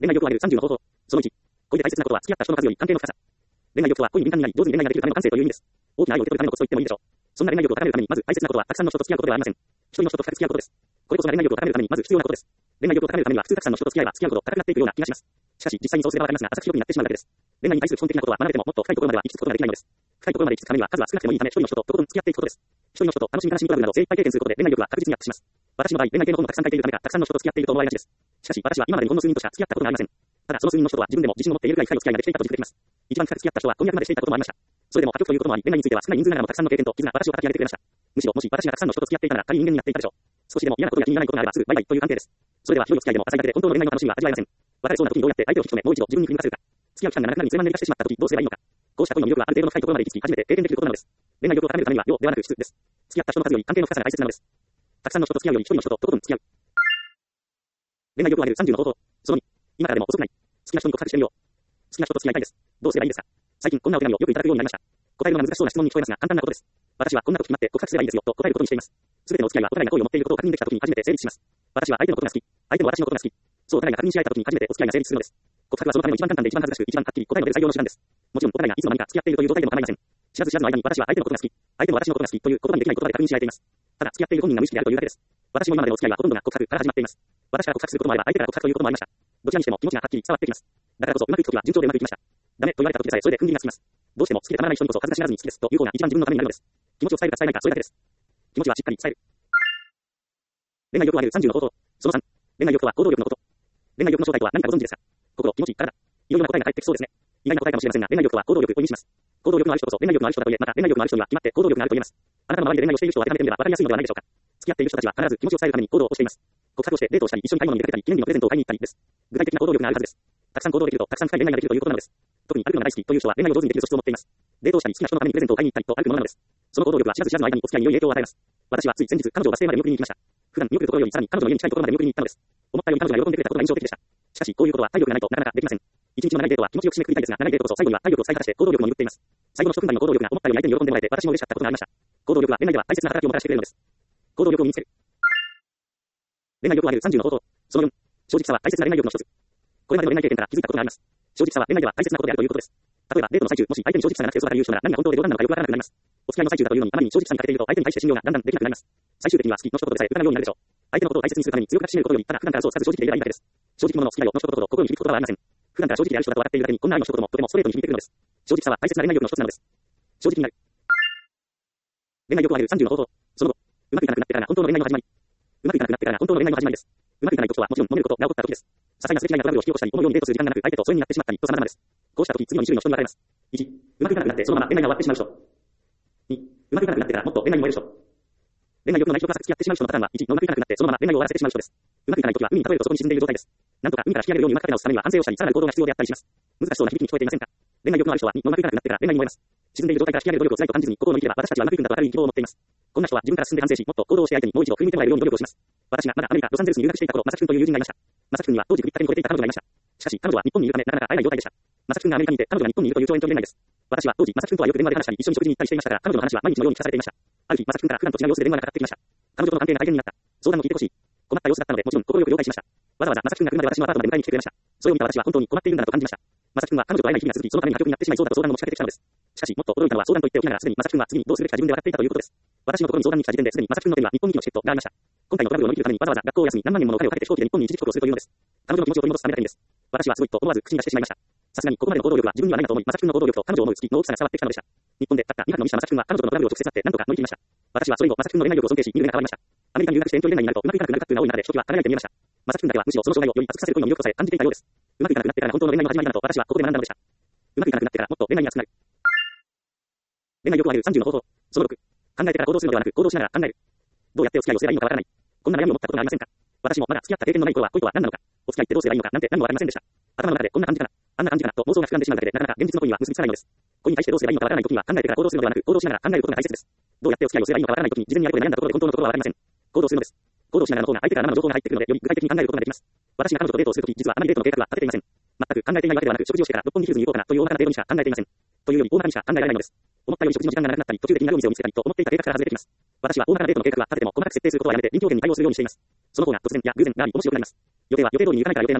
恋愛欲を上げる30の方法。その1。恋で大切なことは付き合った人の数より関係の深さ。恋愛欲とは恋に敏感になり、上手に恋愛ができるための感性という意味です。大きな愛を受け取るためのコツと言ってもいいでしょう。そんな恋愛欲を高めるために、まず大切なことはたくさんの人と付き合うことではありません。一人の人と深く付き合うことです。これこそが恋愛欲を高めるためにまず必要なことです。恋愛欲を高めるためには普通たくさんの人と付き合えば付き合うほど高くなっていくような気がします。しかし実際にそうすればわかりますが、浅く記憶になってしまうだけです。恋愛に対する基本的なことは学べてももっと深いところまでは行き着くことができないのです。深いところまで行き着くためには数は少なくてもいいため、一人の人ととことん付き合っていくことです。一人の人と楽しみ悲しみトラブルなど精一杯経験することで恋愛欲は確実にアップします。私の場合、恋愛系の本をたくさん書いているためか、たくさんの人と付き合っていると思われがちです。しかし私は今までにほんの数人としか付き合ったことがありません。ただその数人の人とは自分でも自信を持っているくらい深いお付き合いができていたと自負できます。一番深く付き合った人は婚約までしていたこともありました。それでも破局ということもあり、恋愛については少ない人数ながらもたくさんの経験と絆が私を叩き上げてくれました。むしろもし私がたくさんの人と付き合っていたなら仮に人間になっていたでしょう。少しでも嫌なことや気に入らないことがあればすぐバイバイという関係です。それでは広いお付き合いでも浅いだけで本当の恋愛の楽しみは味わえません。別れそうな時にどうやって相手を引き止めもう一度自分に振り向かせるか。付き合う期間が長くなりつれマンネリ化してしまった時どうすればいいのか。こうした恋の魅力はある程度の深いところまで行き着き初めて経験できることなのです。恋愛力を高めるためには量ではなく質です。付き合った人の数より関係の深さが大切なのです。たくさんの人と付き合うより一人の人ととことん付き合う。恋愛力を上げる30の方法。その2。今からでも遅くない。好きな人に告白してみよう。好きな人と付き合いたいです。どうすればいいですか。最近こんなお手紙をよくいただくようになりました。答えるのが難しそうな質問に聞こえますが簡単なことです。私はこんな時決まって告白すればいいんですよと答えることにしています。すべてのお付き合いはお互いが好意を持っていることを確認できた時に初めて成立します。私は相手のことが好き。相手も私のことが好き。そうお互いが確認し合えた時に初めてお付き合いが成立するのです。告白はそのための一番簡単で一番恥ずかしく一番はっきり答えの出る最良の手段です。もちろんお互いがいつの間にか付き合っているという状態でも構いません。知らず知らずの間に私は相手のことが好き。相手も私のことが好きという言葉にできない言葉で確認し合えています。ただ付き合っている本人が無意識であるというだけです。私も今までのお付き合いはほとんどが告白から始まっています。私から告白することもあれば相手から告白ということもありました。どちらにしても気持ちがはっきり伝わってきます。だからこそうまくいく時は順調でうまくいきました。ダメと言われた時でさえそれで踏ん切りがつきます。どうしても好きでたまらない人にこそ恥ずかしがらずに好きですという方が一番自分のためになるのです。気持ちを伝えるか伝えないかそれだけです。気持ちはしっかり伝える。恋愛欲を上げる30の方法。その3。恋愛欲とは行動力のこと。恋愛欲の正体とは何かご存知ですか。心、気持ち、体。いろいろな答えが返ってきそうですね。意外な答えかもしれませんが、恋愛欲は行動力を意味します。行動力のある人こそ恋愛欲のある人だと言え、また恋愛力のある人には決まって行動力があると言えます。あなたの周りで恋愛をしている人を当てはめてみれば分かりやすいのではないでしょうか。付き合っている人たちは必ず気持ちを伝えるために行動をしています。告白をしてデートをしたり、一緒に買い物に出かけたり、記念日のプレゼントを買いに行ったりです。具体的な行動力があるはずです。たくさん行動できると、たくさん深い恋愛ができるということなのです。特に歩くのが大好きという人は恋愛を上手にできる素質を持っています。デートをしたり、好きな人のためにプレゼントを買いに行ったりと歩くものなのです。その行動力は知らず知らずの間にお付き合いに良い影響を与えます。私はつい先日彼女をバス停まで見送りに行きました。普段見送るところよりさらに彼女の家に近いところまで見送りに行ったのです。思ったより彼女が喜んでくれたことが印象的でした。しかし、こういうことは体力がないとなかなかできません。一日の長いデートは気持ちよく締めくくりたいですが、長いデートこそ最後には体力を使い果たして行動力も鈍っています。最後の諸分間の行動力が思ったより相手に喜んでもらえて私も嬉しかったことがありました。行動力は恋愛では大切な働きをもたらしてくれるのです。行動力を身につける。恋愛力を上げる30の方法。その4。正直さは大切な恋愛力の一つ。これまでの恋愛経験から気づいたことがあります。正直さは恋愛では大切なことであるということです。例えばデートの最中、もし相手に正直さがなくて嘘だから言う人なら何が本当で冗談なのかよくわからなくなります。お付き合いの最中だというのにあまりに正直さに欠けていると相手に対して信用がだんだんできなくなります。最終的には好きの一言でさえ疑うようになるでしょう。相手のことを大切にするために強く抱きしめることよりただ普段からそうさず正直でいればいいだけです。正直者の付き合いをの一言ほど心に響くことはありません。普段から正直である人だと分かっているだけにこんな愛の一言もとてもストレートに響いてくるのです。正直さは大切な恋愛力の一つなのです。正直になる。恋愛力を上げる30の方法。その後、うまくいかなくなってからが本当の恋愛の始まり。うまくいかなくなってからが本当の恋愛の始まりです。うまくいかない時とはもちろん揉めることが起こった時です。些細なすれ違いやトラブルを引き起こしたり、思うようにデートする時間がなく相手と疎遠になってしまったりと様々です。こうした時次の2種類の人に分かれます。1、うまくいかなくなってそのまま恋愛が終わってしまう人。2、うまくいかなくなってからもっと恋愛に燃える人。恋愛力のない人が付き合ってしまう人のパターンは1、うまくいかなくなってそのまま恋愛を終わらせてしまう人です。うまくいかない時は海に例えるとそこに沈んでいる状態です。なんとか海から引き上げるようにうまく立て直すためには安静をしたりさらなる行動が必要であったりします。難しそうな響きに聞こえていませんか。恋愛力のある人は2、うまくいかなくなってから恋愛に燃えます。沈んでいる状態から引き上げる努力を辛いと感じずに心を抜ければ私たちはうまくいくんだと明るい希望を持っています。こんな人は自分から進んで反省し、もっと行動をして相手にもう一度振り向いてもらえるように努力をします。私がまだアメリカ・ロサンゼルスに留学していた頃、まさきくんという友人がいました。まさきくんには当時グリッタリに超えていた彼女がいました。しかし彼女は日本にいるためなかなか会えない状態でした。まさきくんがアメリカにいて彼女が日本にいるという超遠距離恋愛です。私は当時まさきくんとはよく電話で話したり一緒に食事に行ったりしていましたから彼女の話は毎日のように聞かされていました。ある日まさきくんから普段と違う様子で電話がかかってきました。彼女との関係が大変になった。相談も聞いてほしい。困った様子だったのでもちろん快く了解しました。わざわざまさきくんが車で私のアパートまで迎えに来てくれました。それを見た私は本当に困っているんだなと感じました。まさきくんは彼女と会えない日々が続きそのために破局になってしまいそうだと相談も仕掛けてきたのです。しかしもっと驚いたのは相談と言っておきながらすでにまさきくんは次にどうするべきか自分で分かっていたということです。私のところに相談に来た時点ですでにまさきくんの手には日本に行きのチケットがありました。今回のトラブルを乗り切るためにわざわざ学校を休み何万円ものお金をかけて飛行機で日本に一時帰国をするというのです。彼女の気持ちを取り戻すためだけにです。私はすごいと思わず口に出してしまいました。さすがにここまでの行動力は自分にはないなと思い、まさきくんの行動力と彼女を思う月の大きさが伝わってきたのでした。日本でたった2泊の日したまさきくんは彼女とのトラブルを直接会って何とか乗り切りました。私はそれ以後まさきくんの恋愛力を尊敬し見る目が変わりました。アメリカに留学して遠距離恋愛になるとうまくいかなくなるかというのが多い中で一時は輝いて見えました。まさきくんだけはむしろその障害をより熱くさせる恋の魅力さえ感じていたようです。うまくいかなくなってから本当の恋愛の始まりだなと私はここで学んだのでした。うまくいかなくなってからもっと恋愛に熱くなる。恋愛力を上げる30の方法。その6。考えてから行動するのではなく行動しながら考える。どうやってお付き合いをすればいいのかわからない。こんな悩みを持ったことがありませんか。私もまだ付き合った経験のない頃は恋とは何なのか、お付き合いってどうすればいいのかなんて何もわかりませんでした。頭の中でこんな感じかな、あんな感じかなと妄想が膨らんでしまうだけでなかなか現実の恋には結びつかないのです。恋に対してどうすればいいのかわからない時には考えてから行動するのではなく行動しながら考えることが大切です。どうやってお付き合いをすればいいのかわからない時に事前にあれこれ悩んだところで本当のところはわかりません。行動するのです。行動しながらの方が相手から生の情報が入ってくるのでより具体的に考えることができます。私が彼女とデートをするとき実はあまりデートの計画は立てていません。全く考えていないわけではなく食事をしてから六本木ヒルズに行こうかなという大まかなデートにしか考えていません。というより大まかにしか考えられないのです。思ったより食事の時間が長くなったり途中で気になるお店を見つけたりと思っていた計画から外れてきます。私は大まかなデートの計画は立てても細かく設定することはやめて臨機応変に対応するようにしています。その方が突然や偶然があり面白くなります。予定は予定通りに行かないから予定なのです。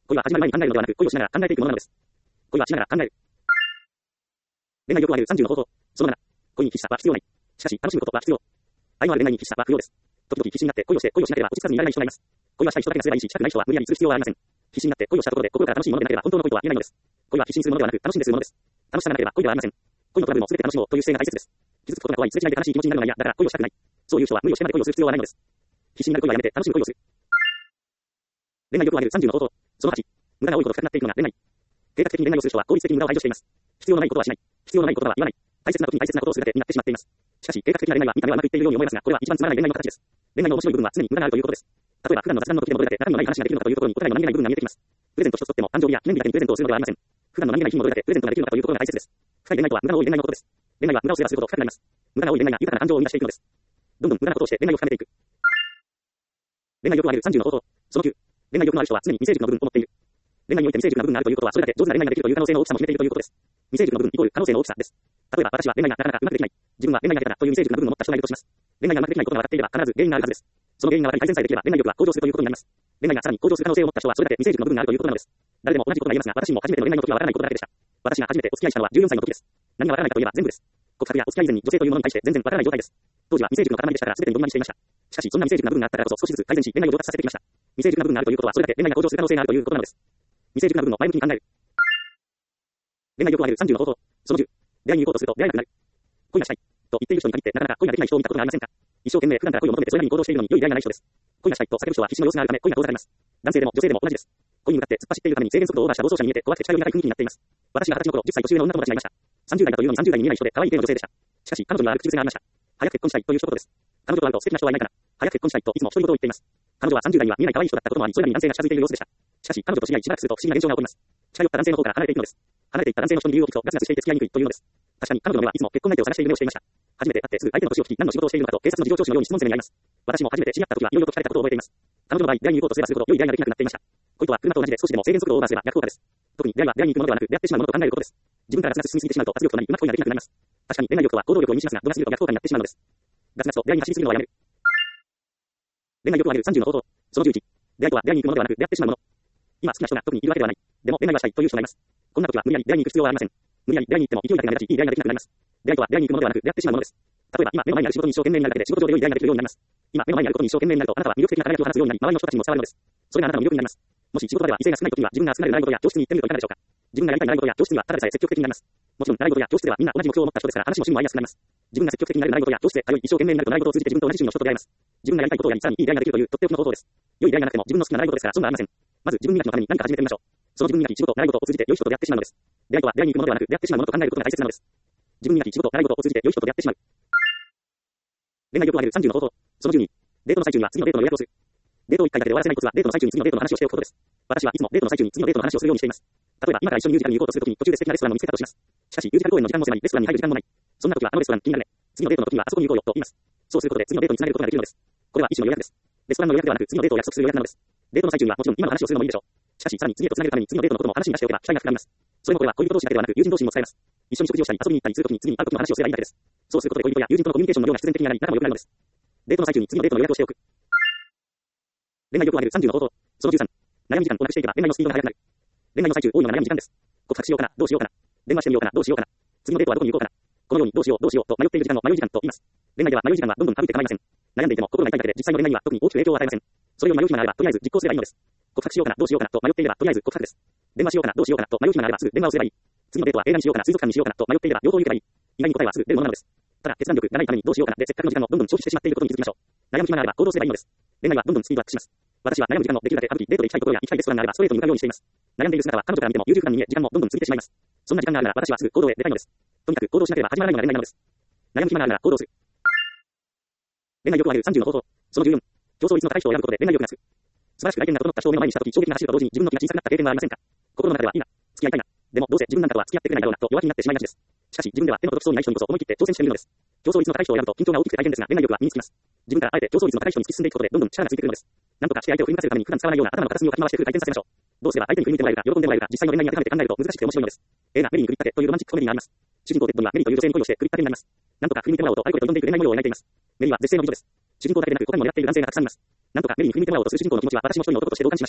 恋は始まる前に考えるのではなく、恋をしながら考えていくものなのです。恋はしながら考える。恋愛欲をある30の方法。その7。恋に必死さは必要ない。しかし、楽しむことは必要。愛のある恋愛に必死さは不要です。時々必死になって恋をして恋をしなければ落ち着かずにいられない人がいます。恋はしたい人だけがすればいいし、したくない人は無理やりする必要はありません。必死になって恋をしたところで心から楽しいものでなければ本当の恋とは言えないのです。恋は必死にするものではなく楽しんでするものです。楽しさがなければ恋ではありません。恋のトラブルも全て楽しもうという姿勢が大切です。傷つくことが怖い、すれ違いで悲しい気持ちになるのが嫌だから恋をしたくない。そういう人は無理をしてまで恋をする必要はないのです。必死になる恋はやめて楽しむ恋をする。恋愛欲をある30の方法。その8。無駄が多いほど深くなっていくのが恋愛。計画的に恋愛をする人は効率的に無駄を排除しています。必要のないことはしない。必要のないことは言わない。大切な時に大切なことをするだけになってしまっています。しかし、計画的な恋愛は見た目はうまくいっているように思えますが、これは一番つまらない恋愛の形です。恋愛の面白い部分は常に無駄があるということです。例えば、普段の雑談の時でもどれだけ中身のない話ができるのかというところに答えの何気ない部分が見えてきます。プレゼント一つとっても誕生日や記念日だけにプレゼントをするのではありません。普段の何気ない日にもどれだけプレゼントができるのかというところが大切です。深い恋愛とは無駄の多い恋愛のことです。恋愛は無駄をすればするほど深くなります。無駄が多い恋愛が豊かな感情を生み出していくのです。どんどん無駄なことをして恋愛を深めていく。恋愛欲ある30の方法。その9。恋愛欲のある人は常に未成熟の部分を持っている。恋愛において未成熟な部分があるということは、それだけ上手な恋愛ができるという可能性の大きさも秘めているということです。未成熟の部分イコール可能性の大きさです。例えば、私は恋愛がなかなかうまくできない。自分は恋愛が下手だという未成熟な部分を持った人がいるとします。恋愛がうまくできないことが分かっていれば必ず原因があるはずです。その原因が分かり改善さえできれば恋愛力は向上するということになります。恋愛がさらに向上する可能性を持った人はそれだけ未成熟の部分があるということなのです。誰でも同じことが言えますが、私も初めての恋愛の時は分からないことだらけでした。私が初めてお付き合いしたのは14歳の時です。何が分からないかといえば全部です。告白やお付き合い以前に女性というものに対して全然分からない状態です。当時は未成熟の塊でしたから全てにどんまりしていました。しかし、そんな未成熟な部分があったからこそ少しずつ改善し恋愛を上達させてきました。未成熟な部分があるということはそれだけ恋愛が向上する可能性があるということなのです。未成熟な部分を前向きに考える。恋愛欲をある30の方法。その10。出会いに行こうとすると出会えなくなる。恋がしたいと言っている人に限ってなかなか恋ができない人を見たことがありませんか。一生懸命普段から恋を求めてそれなりに行動しているのに良い出会いがない人です。恋がしたいと叫ぶ人は必死の様子があるため恋が遠ざかります。男性でも女性でも同じです。恋に向かって突っ走っているために制限速度をオーバーした暴走車に見えて怖くて近寄りがたい雰囲気になっています。私が20歳の頃10歳年上の女友達がいました。30代だというのに30代に見えない人で可愛い系の女性でした。しかし彼女にはある口癖がありました。早く結婚したいという一言です。彼女と会うと素敵な人はいないかな。早く結婚したいといつも独り言を言っています。彼女は30代には見えない可愛い人だったこともあり、それらに男性が近づいている様子でした。しかし彼女と知り合いしばらくすると不思議な現象が起こります。近寄った男性の方から離れていくのです。離れていった男性の人に理由を聞くとガツガツしていて付き合いにくいというのです。確かに彼女の目はいつも結婚相手を探している目をしていました。初めて会ってすぐ相手の年を聞き何の仕事をしているのかと警察の事情聴取のように質問攻めにあります。私も初めて知り合った時は色々と聞かれたことを覚えています。彼女の場合、出会いに行こうとすればするほど良い出会いができなくなっていました。恋とは車と同じで少しでも制限速度をオーバーすれば逆効果です。特に出会いは出会いに行くものではなく出会ってしまうものと考えることです。自分からガツガツ進みすぎてしまうと圧力となりうまく恋ができなくなります。確かに恋愛力とは行動力を意味しますが度が過ぎると逆効果になってしまうのです。ガツガツと出会いに走りすぎるのはやめる。恋愛力を上げる30の方法。その11。出会いとは出会いに行くものではなく出会ってしまうもの。今好きな人が特にいるわけではない。でも恋愛がしたいという人がいます。こんな時は無理やり出会いに行く必要はありません。無理やり出会いに行っても勢いだけが目立ちいい出会いができなくなります。出会いとは出会いに行くものではなく出会ってしまうものです。例えば今目の前にある仕事に一生懸命になるだけで仕事上で良い出会いができるようになります。今目の前にあることに一生懸命になるとあなたは魅力的な輝きを放つようになり周りの人たちにも伝わるのです。それがあなたの魅力になります。もし仕事場では異性が少ない時には自分が少ない習い事や教室に行ってみるといかがでしょうか。自分がやりたい習い事や教室にはただでさえ積極的になります。もちろん習い事や教室ではみんな同じ目標を持った人ですから話も趣味も合いやすくなります。自分が積極的になる習い事や教室で通い一生懸命になると習い事を通じて自分と同じ趣味の人と出会います。自分がやりたいことをやりさらにいい出会いができるというとっておきの方法です。良い出会いがなくても自分の好きな習い事ですから損はありません。まず自分磨きのために何か始めてみましょう。その自分磨き仕事習い事を通じて良い人と出会ってしまうのです。出会いとは出会いに行くものではなく出会ってしまうものと考えることが大切なのです。自分磨き仕事習い事を通じて良い人と出会ってしまう。恋愛欲を上げる30の方法。その12。デートの最中には次のデートの予約をする。デートを1回だけで終わらせないコツはデートの最中に次のデートの話をしておくことです。私はいつもデートの最中に次のデートの話をするようにしています。例えば今から一緒にミュージカルに行こうとするときに途中で素敵なレストランを見つけたとします。しかしミュージカル公演の時間も迫りレストランに入る時間もない。そんな時はあのレストラン気になるね。次のデートの時にはあそこに行こうよと言います。そうすることで次のデートにつなげることができるのです。これは一種の予約です。レストランの予約ではなく次のデートを約束する予約なのです。デートの最中にはもちろん今の話をするのもいいでしょう。しかしさらに次へとつなげるために次のデートのことも話に出しておけば期待が膨らみます。それもこれは恋人同士だけではなく友人同士にも使えます。一緒に食事をしたり遊びに行ったりするときに次に会う時の話をすればいいだけです。そうすることで恋人や友人とのコミュニケーションの量が必然的になり仲も良くなるのです。デートの最中に次のデートの予約をしておく。恋愛欲を上げる30の方法。その13。悩み時間をなくしていけば恋愛のスピードが速くなる。恋愛の最中多いのが悩み時間です。告白しようかな、どうしようかな。電話してみようかな、どうしようかな。次のデートはどこに行こうかな。このようにどうしようと迷っている時間を迷い時間と言います。恋愛では迷い時間はどんどん省いて構いません。悩んでいても心が痛いだけで実際の恋愛には特に大きく影響を与えません。それより迷う暇があればとりあえず実行すればいいのです。告白しようかな、どうしようかなと迷っていればとりあえず告白です。電話しようかな、どうしようかなと迷う暇があればすぐ電話をすればいい。次のデートは映画にしようかな、水族館にしようかなと迷っていれば両方言えばいい。意外に答えはすぐ出るものなのです。ただ決断力がないためにどうしようかなでせっかくの時間をどんどん消費してしまっていることに気づきましょう。悩む暇があれば行動すればいいのです。恋愛はどんどんスピードアップします。私は悩む時間のできるだけある時デートで行きたいところや行きたいレストランがあればストレートに向かうようにしています。悩んでいる姿は彼女から見ても優柔不断に見え時間もどんどん過ぎてしまいます。そんな時間があるなら私はすぐ行動へ出たいのです。とにかく行動しなければ始まらないのが恋愛なのです。悩む暇があるなら行動する。恋愛欲を上げる30の方法。その14。競争率の高い人を選ぶことで恋愛力がつく。素晴らしく外見が整った人を目の前にしたとき衝撃な話と同時に自分の気が小さくなった経験はありませんか。心の中ではいいな、付き合いたいな。でもどうせ自分なんかとは付き合ってくれないだろうなと弱気になってしまいがちです。しかし自分では手の届きそうにない人にこそ思い切って挑戦してみるのです。競争率の高い人を選ぶと緊張が大きくて大変ですが恋愛力は身につきます。自分からあえて競争率の高い人に突き進んでいくことでどんどん力がついてくるのです。なんとかして相手を振り向かせるために普段使わないような頭の片隅をかき回してくる回転させましょう。どうすれば相手に振り向いてもらえるか喜んでもらえるか実際の恋愛に当てはめて考えると難しくて面白いのです。メリーにグリッタテというロマンチックコメディがあります。主人公テッドにはメリーという女性に恋をしてグリッタテになります。なんとか振り向いてもらおうとあれこれと挑んでいく恋愛模様を描いています。メリーは絶世の美女です。主人公だけでなく他にも狙っている男性がたくさんいます。なんとかメリーに振り向いてもらおうとする主人公の気持ちは私も一人の男として同感しました。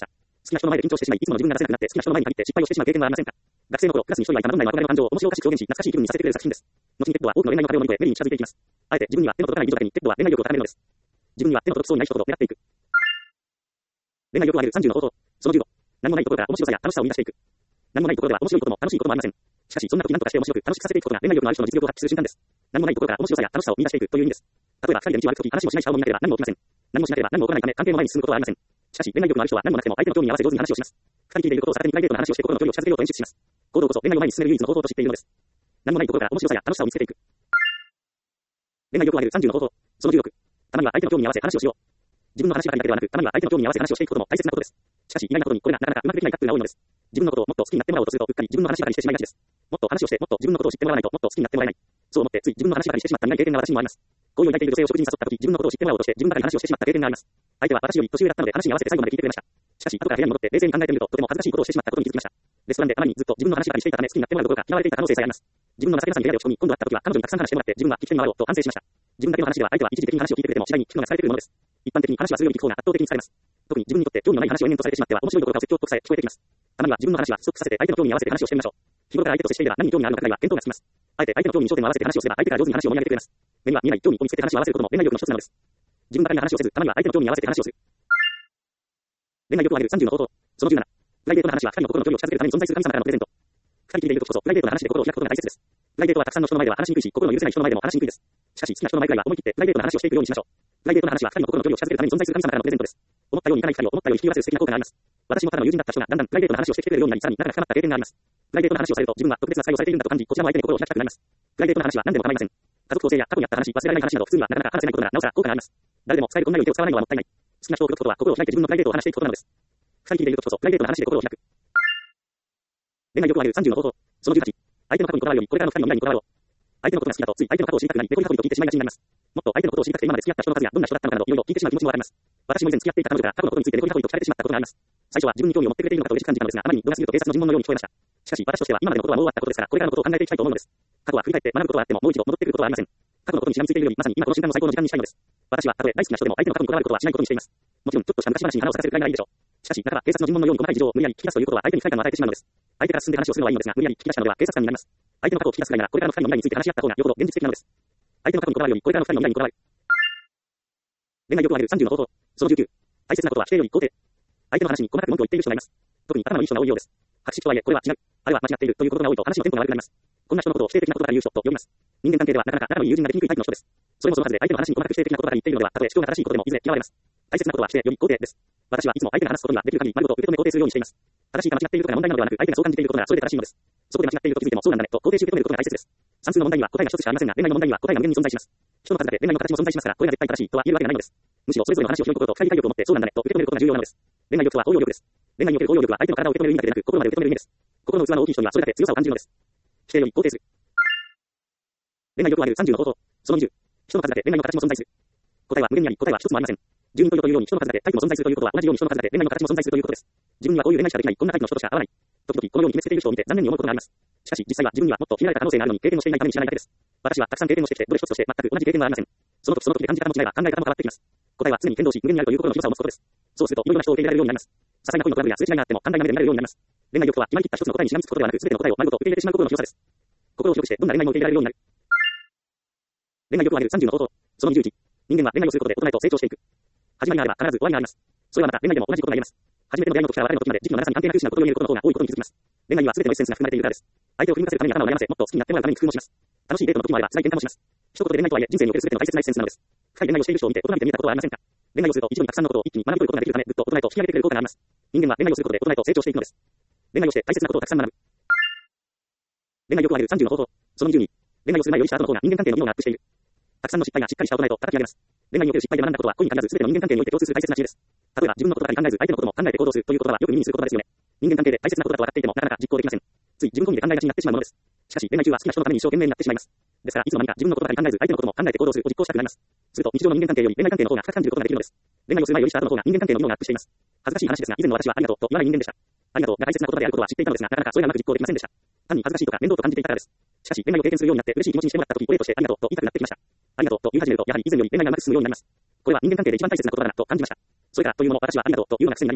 きな人の前で緊張してしまい、いつもの自分が出せなくなって好きな人の前に限って失敗をしてしまう経験はありませんか？学生の頃、クラスに一人はいたマドンナイの憧れの感情を面白おかしく表現し、懐かしい気分にさせてくれる作品です。後にテッドは多くの恋愛の壁を乗り越え、メリーに近づいていきます。あえて自分には手の届かない美女だけに、テッドは恋愛力を高めるのです。自分には手の届きそうにない人ほど狙っていく。恋愛力を上げる30の方法。その15。何もないところから面白さや楽しさを生み出していく。何もないところでは面白いことも楽しいこともありません。しかし、そんな時何とかして面白く楽しくさせていくことが恋愛力のある人の実力を発揮する瞬間です。何もないところから面白さや楽しさを生み出していくという意味です。例えば、二人で道を歩くとき話もしないシャオモンになければ何も起きません。何もしなければ何も起こらないため、関係の前に進むことはありません。しかし、恋愛力のある人は何もなくても相手の興味に合わせ上手に話をします。二人きりでいることを逆手にプライベートな話をして心の距離を近づけようと演出します。行動こそ恋愛を前に進める唯一の方法と知っているのです。何もないところから面白さや楽しさを見つけていく。恋愛力を上げる30の方法。その16。たまには相手の興味に合わせ話をしよう。自分の話ばかりだけではなく、たまには相手の興味に合わせ話をしていくことも大切なことです。しかし、意外なことにこれがなかなかうまくできないカップルが多いのです。自分のことをもっと好きになってもらおうとすると、うっかり自分の話ばかりしてしまいがちです。もっと話をして、もっと自分のことを知ってもらわないと、もっと好きになってもらえない。そう思って、つい自分の話ばかりしてしまった苦い経験が私にもあります。好意を抱いている女性を食事に誘ったとき、自分のことを知ってもらおうとして、自分ばかり話をしてしまった経験があります。相手は私より年上だったので話に合わせて最後まで聞いてくれました。しかし、後から部屋に戻って冷静に考えてみると、とても恥ずかしいことをしてしまったことに気づきました。レストランであまりにずっと自分の話ばかりしていたため、好きになってもらうどころか嫌われていた可能性さえあります。自分の情けなさに部屋で落ち込み、今度会った時は彼女にたくさん話してもらって、自分は聞き手に回ろうと反省しました。自分だけの話では相手は一時的に話を聞いてくれても次第に聞くのが疲れてくるものです。一般的に話はするより聞く方が圧倒的に疲れます。特に自分にとって興味のない話を延々とされてしまっては面白いどころか説教っぽくさえ聞こえてきます。たまには自分の話はストップさせて相手の興味に合わせて話をしてみましょう。日頃から相手と接していれば何に興味があるのかくらいは見当がつきます。あえて相手の興味に焦点を合わせて話をすれば相手から上手に話を盛り上げてくれます。目には見えない興味を見つけて話を合わせることも恋愛力の一つなのです。自分ばかりの話をせず、たまには相手の興味に合わせて話をする。恋愛力を上げる30の方法。その17。プライベートな話は二人の心の距離を近づけるために存在する神様からのプレゼント。二人きりでいるときこそプライベートな話で心を開くことが大切です。プライベートはたくさんの人の前では話しにくいし、心の許せない人の前でも話しにくいです。しかし、好きな人の前くらいは思い切ってプライベートな話をしていくようにしましょう。プライベートな話は二人の心の距離を近づけるために存在する神様からのプレゼントです。思ったようにいかない二人を思ったように引き寄せる素敵な効果があります。私もただの友人だった人がだんだんプライベートな話をしてきてくれるようになり、さらに仲が深まった経験があります。プライベートな話をされると自分は特別な扱いをされているんだと感じ、こちらも相手に心を開きたくなります。プライベートな話は何でも構いません。家族構成や過去にあった話、忘れられない話など普通はなかなか話せないことならなおさら効果があります。誰でも使えるこんなに手を使わないのはもったいない。好きな人を口説くことは心を開いて自分のプライベートを話していくことなのです。二人きりでいるときこそプライベートな話で心を開く。恋愛力を上げる30の方法。その18。相手の過去にこだわるよりこれからの二人の未来にこだわろう。相手のことが好きだとつい相手の過去を知りたくなり、猫に過去と聞いてしまいがちになります。もっと相手のことを知りたくて今まで付き合った人の数やどんな人だったのかなどいろいろ聞いてしまう気持ちもわかります。私も以前付き合っていた彼女から過去のことについて猫に過去と聞かれてしまったことがあります。最初は自分に興味を持ってくれているのかと嬉しく感じたのですが、あまりに度が過ぎると警察の尋問のように聞こえました。しかし私としては今までのことはもう終わったことですから、これからのことを考えていきたいと思うのです。過去は振り返って学ぶことはあってももう一度戻ってくることはありません。過去のことにしがみついているよりまさに今この瞬間の最高の時間にしたいのです。私はたとえ大好きな人でも相手の過去にこだわることはしないことにしています。もちろんちょっとした昔話に花を咲かせるくらいならいいでしょう。しかし、だから警察の尋問のように細かい事情を無理やり聞き出すということは相手に不快感を与えてしまうのです。相手から進んで話をするのはいいのですが、無理やり聞き出したのでは警察官になります。相手の過去を聞き出すくらいなら、これからの二人の未来について話し合った方がよほど現実的なのです。相手の過去にこだわるより、これからの二人の未来にこだわる。恋愛力を上げる30の方法。その19。大切なことは否定より肯定。相手の話に細かく文句を言っている人がいます。特に頭のいい人が多いようです。白紙とはいえ、これは違う。あれは間違っているということが多いと話のテンポが悪くなります。こんな人のことを否定的なことから言う人と呼びます。人間関係ではなかなか仲のいい友人ができにくいタイプの人です。それもそのはずで相手の話に細かく否定的なことから言っているのでは、たとえ主張が正しいことでもいずれ嫌われます。大切なことは否定より肯定です。私はいつも相手が話すことにはできる限り丸ごと受け止め肯定するようにしています。正しいか間違っていることが問題なのではなく、相手がそう感じていることならそれで正しいのです。そこで間違っていると気づいてもそうなんだねと肯定し受け止めることが大切です。算数の問題には答えが一つしかありませんが、恋愛の問題には答えが無限に存在します。人の数だけ恋愛の形も存在しますから、これが絶対正しいとは言えるわけがないのです。むしろそれぞれの話を広い心と深い理解力を持ってそうなんだねと受け止めることが重要なのです。恋愛力とは応用力です。恋愛における応用力は相手の体を受け止める意味だけでなく、心まで受け止める意味です。心の器の大きい人にはそれだけ強さを感じるのです。否定より肯定する。恋愛力を上げる30の方法。その20。人の数だけ恋愛の形も存在する。答えは無限にあり、答えは一つもありません。10人というように人の数だけタイプも存在するということは同じように人の数だけ恋愛の形も存在するということです。自分にはこういう恋愛しかできないこんなタイプの人としか合わない。時々このように決めつけている人を見て残念に思うことがあります。しかし実際は自分にはもっと決められた可能性があるのに経験をしていないために知らないだけです。私はたくさん経験をしてきてどれ一つとして全く同じ経験はありません。その時その時で感じ方も違えば考え方も変わってきます。答えは常に変動し無限にあるという心の広さを持つことです。そうするといろいろな人を受け入れられるようになります。些細な恋のトラブルやすれ違いがあっても寛大な目で見られるようになります。恋愛力とは決まりきった一つの答えにしがみつくことではなく、全ての答えを丸ごと受け入れてしまう心の広さです。心を広くしてどんな恋愛も受け入れられるようになる。恋愛力を上げる30の方法。その21。人間は恋愛をすることで大人へと成長していく。始まりがあれば必ず終わりがあります。それはまた恋愛でも同じことが言えます。初めての出会いの時から別れの時まで時期の長さに関係なく失うことを言えることの方が多いことに気づきます。恋愛には全てのエッセンスが含まれているからです。相手を振り向かせるために頭を悩ませ、もっと好きになってもらうために工夫もします。楽しいデートの時もあれば辛い喧嘩もします。一言で恋愛とはいえ人生における全ての大切なエッセンスなのです。深い恋愛をしている人を見て大人びて見たことはありませんか？恋愛をすると一度にたくさんのことを一気に学び取ることができるため、ぐっと大人へと引き上げてくれる効果があります。人間は恋愛をすることで大人へと成長していくのです。恋愛をして大切なことをたくさん学ぶ。恋愛力を上げる30の方法。その22。恋愛をする前よりした後の方が人間関係の機能がアップしている。たくさんの失敗がしっかりした大人へと叩き上げます。恋愛における失敗で学んだことは恋に限らず全ての人間関係において共通する大切な知恵です。例えば自分のことばかり考えず相手のことも考えて行動するということはよく耳にする言葉ですよね。人間関係で大切なことだと分かっていてもなかなか実行できません。つい自分込みで考えがちになってしまうものです。しかし恋愛中は好きな人のために一生懸命になってしまいます。ですからいつの間にか自分のことばかり考えず相手のことも考えて行動するを実行したくなります。すると日常の人間関係より恋愛関係の方が深く感じることができるのです。恋愛をする前よりした後の方が人間関係の機能がアップしています。恥ずかしい話ですが以前の私はありがとうと言わない人間でした。ありがとうが大切なことであることは知っていたのですがなかなかそれがうまく実行できませんでした。単に恥ずかしいとか面倒と感じていたからです。しかし恋愛を経験するようになって嬉しい気持ちにしてもらった時お礼としてありがとうと言いたくなってきました。ありがとうと言い始めるとやはり以前より恋愛がうまく進むようになります。これは人間関係で一番大切なことだなと感じました。それからというもの私はありがとうというのが癖になりました。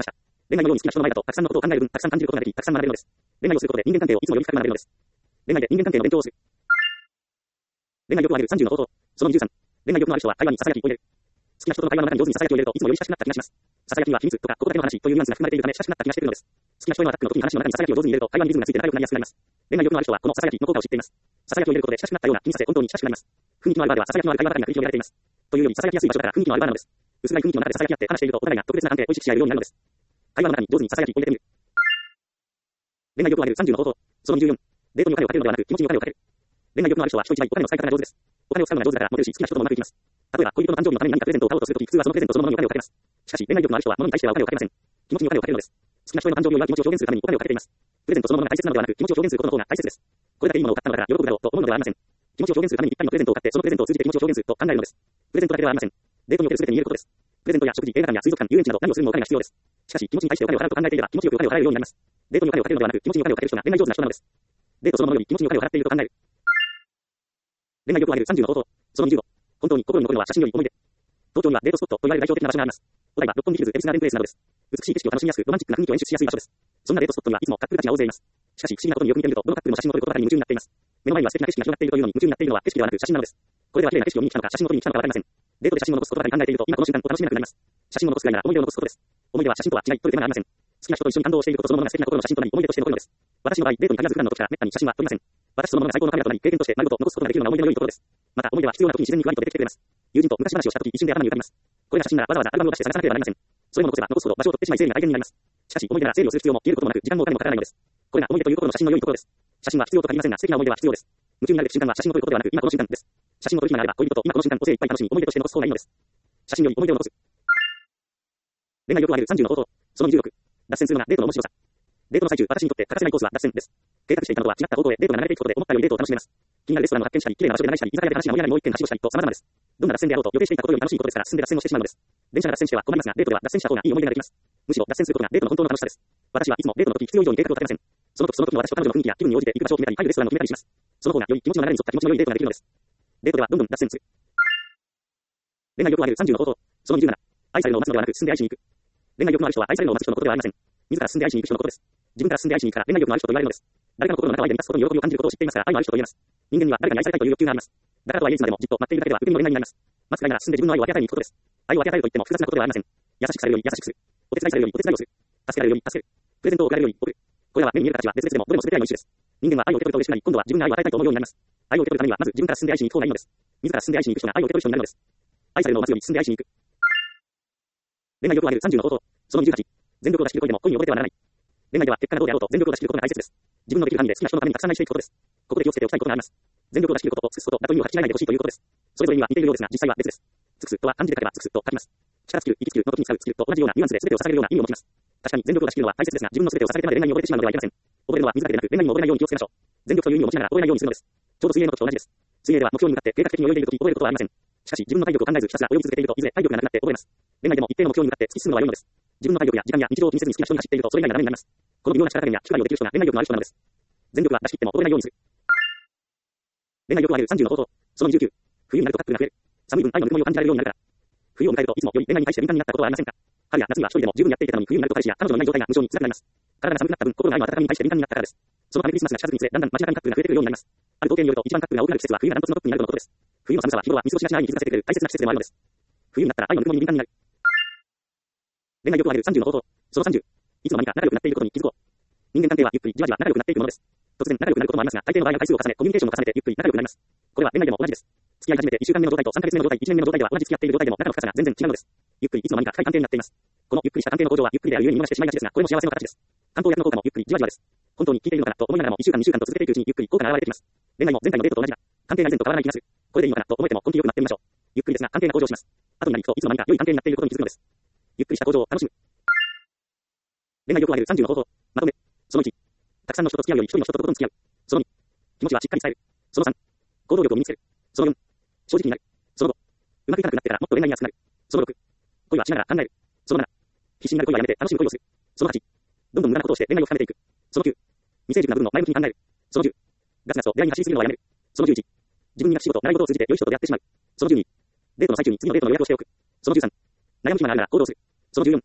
恋愛のように好きな人の前だと、たくさんのことを考える分、たくさん感じることができ、たくさん学べるのです。恋愛をすることで人間関係をいつもより深く学べるのです。恋愛で人間関係の勉強をする。恋愛欲を上げる30の方法。その23。恋愛欲のある人は会話に囁きを入れる。好きな人との会話の中に上手に囁きを入れるといつもより親しくなった気がします。囁きには秘密とかここだけの話というニュアンスが含まれているため親しくなった気がしているのです。好きな人へのアタックの時に話の中に囁きを上手に入れると会話にリズムがついて仲良くなりやすくなります。恋愛欲のある人はこの囁きの効果を知っています。囁きを入れることで親しくなったような気にさせ本当に親しくなります。雰囲気のある場では囁きのある会話ばかりが繰り広げられています。というより囁きやすい場所だから雰囲気のある場なのです。薄暗い雰囲気の中で囁き合って話しているとお互いが特別な関係を意識し合えるようになるのです。会話の中に上手に囁きを入れてみる。恋愛欲を上げる30の方法。その24。デートにお金をかけるのではなく気持ちにお金をかける。恋愛欲のある人は人一倍お金の使い方が上手です。お金を使うのが上手だからモテるし好きな人ともうまくいきます。例えば恋人の誕生日のために何かプレゼントを買おうとするとき普通はそのプレゼントそのものにお金をかけます。しかし恋愛欲のある人は物に対してはお金をかけません。気持ちにお金をかけるのです。好きな人への誕生日を祝う気持ちを表現するためにお金をかけています。プレゼントそのものが大切なのではなく気持ちを表現することの方が大切です。これだけいいものを買ったのだから喜ぶだろうと思うのではありません。気持ちを表現するためにぴったりのプレゼントを買ってそのプレゼントを通じて気持ちを表現すると考えるのです。プレゼントだけではありません。デートにおける全てに言えることです。プレゼントや食事、映画館や水族館、遊園地など何をするにもお金が必要です。しかし気持ちに対してお金を払うと考えていれば気持ちよくお金を払えるようになります。デートにお金をかけるのではなく気持ちにお金をかける人が恋愛上手な人なのです。デートそのものより気持ちにお金を払っていると考える。恋愛欲を上げる30の方法。その25。本当に心に残るのは写真より思い出。東京にはデートスポットと言われる代表的な場所があります。お台場、六本木ヒルズ、恵比寿ガーデンプレイスなどです。美しい景色を楽しみやすく、ロマンチックな雰囲気を演出しやすい場所です。そんなデートスポットにはいつもカップルたちが大勢います。しかし不思議なことによく見てみると、どのカップルも写真を撮ることばかりに夢中になっています。目の前には素敵な景色が広がっているというのに夢中になっているのは景色ではなく写真なのです。これでは綺麗な景色を見に来たのか写真を撮りに来たのかわかりません。デートで写真を残すことばかり考えていると、今この瞬間を楽しめなくなります。写真を残すがいなら思い出を残すことです。思い出は写真とは違い、撮る手間がありません。好きな人と一緒に感動していることそのものが素敵な心の写真となり思い出として残るのです。私の場合、デートに限らず普段の時から滅多に写真は撮りません。私そのものが最高のカメラとなり、経験として丸ごと残すことができるのが思い出の良いところです。また、思い出は必要な時に自然にふわりと出てきてくれます。友人と昔話をした時一瞬で頭に浮かびます。これら写真ならわざわざアルバムを出して探さなければなりません。それも残せば残すほど場所を取ってしまい整理が大変になります。しかし思い出なら整理をする必要も消えることもなく時間もお金もかからないのです。これが思い出ということの写真の良いところです。写真は必要と限りませんが素敵な思い出は必要です。夢中になるべき瞬間は写真を撮ることではなく今この瞬間です。写真を撮る暇があれば恋人と今この瞬間を精一杯楽しみ思い出として残す方がいいのです。写真より思い出を残す。恋愛欲を上げる30の方法。その26。脱線するのがデートの面白さ。デートの最中、私にとって欠かせないコースは脱線です。計画していたのとは違った方向へデートが流れていくことで思ったよりデートを楽しめます。気になるレストランを発見したり、綺麗な場所で長居したり、居酒屋で話が盛り上がりもう一軒はしごしたりと様々です。どんな脱線であろうと予定していたことより楽しいことですから進んで脱線をしてしまうのです。電車が脱線しては困りますが、デートでは脱線した方がいい思い出ができます。むしろ脱線することがデートの本当の楽しさです。私はいつもデートの時必要以上に計画を立てません。その時その時の私と彼女の雰囲気や気分に応じて行く場所を決めたり、入るレストランを決めたりします。その方がより気持ちの流れに沿った気持ちの良いデートができるのです。デートではどんどん脱線する。恋愛欲を上げる30の方法。その27。愛されるのを待つのではなく進んで愛しに行く。恋愛欲のある人は愛されるのを待つ人のことではありません。自ら進んで愛しに行く人のことです。自分から進んで愛しに行くから恋愛欲のある人と言われるのです。誰かの心の中を愛で満たすことに喜びを感じることを知っていますから愛のある人と言えます。人間には誰かに愛されたいという欲求があります。だからとはいえいつまでもじっと待っているだけでは受け身の恋愛になります。待つくらいなら進んで自分の愛を分け与えに行くことです。愛を分け与えると言っても複雑なことではありません。優しくされるより優しくする。お手伝いされるよりお手伝いをする。助けられるより助ける。プレゼントを送られるより送る。これらは目に見える形は別々でもどれも全て愛の一種です。人間は愛を受け取ると嬉しくなり、今度は自分が愛を与えたいと思うようになります。愛を受け取るためにはまず自分から進んで愛しに行く方がいいのです。自ら進んで愛しに行く人が愛を受け取る人になるのです。愛されるのを待つより進んで愛しに行く。恋愛欲を上げる30の方法。その28。全力を出し切る恋でも恋に溺れてはならない。恋愛では結果がどうであろうと全力を出し切ることが大切です。自分のできる範囲で好きな人のためにたくさん愛していくことです。ここで気をつけておきたいことがあります。全力を出し切ることと尽くすことだと意味を履き違えないでほしいということです。それぞれには似ているようですが実際は別です。尽くすとは漢字で書けば尽くすと書きます。力尽きる、生き尽きるの時に使う尽きると同じようなニュアンスで全てを捧げるような意味を持ちます。確かに全力を出し切るのは大切ですが自分の全てを捧げてまで恋愛に溺れてしまうのではいけません。溺れるのは水だけでなく恋愛にも溺れないように気をつけましょう。全力という意味を持ちながら溺れないようにするのです。ちょうど水泳の時と同じです。水泳では目標に向かって計画的に泳いでいる時溺れることはありません。しかし自分の体力を考えずひたすら泳ぎ続けているといずれ体力がなくなって溺れます。恋愛でも一定の目標に向かって突き進むのは良いのです。自分の体力や時間や日常を気にせずに好きな人に走っているとそれ以外がダメになります。この微妙な力加減や気配りをできる人が恋愛力のある人なのです。全力は出し切っても溺れないようにする。恋愛欲を上げる30の方法。その29。冬になるとカップルが増える。寒い分愛のぬくもりを感じられるようになるから。冬を迎えるといつもより恋愛に対して敏感になったことはありませんか。春や夏には一人でも十分やっていけたのに冬になると彼氏や彼女のいない状態が無性に辛くなります。体が寒くなった分心が愛の温かみに対して敏感になったからです。そのためクリスマスが近づくにつれだんだん間近にカップルが増えてくるようになります。ある統計によると一番カップルが多くなる季節は冬がダントツのトップになるとのことです。冬の寒さは日頃は見過ごしがちな愛に気づかせてくれる大切な季節でもあるのです。冬になったら愛のぬくもりに敏感になる。恋愛欲を上げる30の方法。その30。いつの間にか仲良くなっていることに気づこう。人間関係はゆっくりじわじわ仲良くなっていくものです。突然仲良くなることもありますが、大抵の場合は回数を重ね、コミュニケーションを重ねてゆっくり仲良くなります。これは恋愛でも同じです。付き合い始めて1週間目の状態と3ヶ月目の状態、1年目の状態では同じ付き合っている状態でも中の深さが全然違うのです。ゆっくりいつの間にか深い関係になっています。このゆっくりした関係の向上はゆっくりであるゆえに見逃してしまいがちですが、これも幸せの形です。漢方薬の効果もゆっくりじわじわです。本当に効いているのかなと思いながらも1週間2週間と続けていくうちにゆっくり効果が現れてきます。恋愛も前回のデートと同じだ。関係が以前と変わらない気がする。これでいいのかなと思えても根気よくなってみましょう。ゆっくりですが関係が向上します。後になり行くといつの間にか良い関係になっていることに気づくのです。ゆっくりした向上を楽しむ。恋愛欲を上げる30の方法。まとめ。その1。たくさんの人と付き合うより一人の人ととことん付き合う。その2。気持ちはしっかり伝える。その3。行動力を身につける。その4。正直になる。その5。うまくいかなくなってからもっと恋愛に熱くなる。その6。恋はしながら考える。その7。必死になる恋はやめて楽しむ恋をする。その8。どんどん無駄なことをして恋愛を深めていく。その9。未成熟な部分を前向きに考える。その10。ガツガツと出会いに走りすぎるのはやめる。その11。自分に学仕事、習い事を通じて良い人と出会ってしまう。その12。デートの最中に次のデートの予約をしておく。その13。悩む暇があるなら行動する。その14。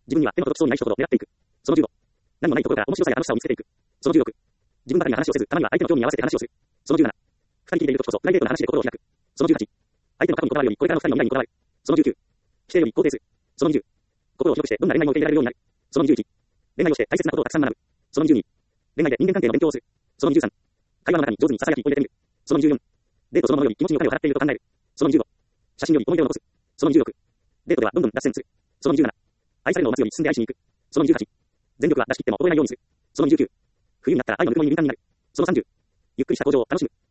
自分には手の届きそうにない人ほど狙っていく。その15。何もないところから面白さや楽しさを見つけていく。その16。自分ばかりが話をせず、たまには相手の興味に合わせて話をする。その17。二人きりでいるときこそ、プライベートな話で心を開く。その18。相手の過去にこだわるより、これからの二人の未来にこだわる。その19。否定より肯定する。その20。心を広くして、どんな恋愛も受け入れられるようになる。その21。恋愛をして大切なことをたくさん学ぶ。その22。恋愛で人間関係の勉強をする。その23。会話の中に上手に囁きを入れてみる。その24。デートそのものより気持ちにお金を払っていると考える。その25。写真より思い出を残す。その26。デートではどんどん脱線する。その27。愛されるのを待つより進んで愛しに行く。その28。全力は出し切っても衰えないようにする。その29。冬になったら愛のぬくもりに敏感になる。その30。ゆっくりした向上を楽しむ。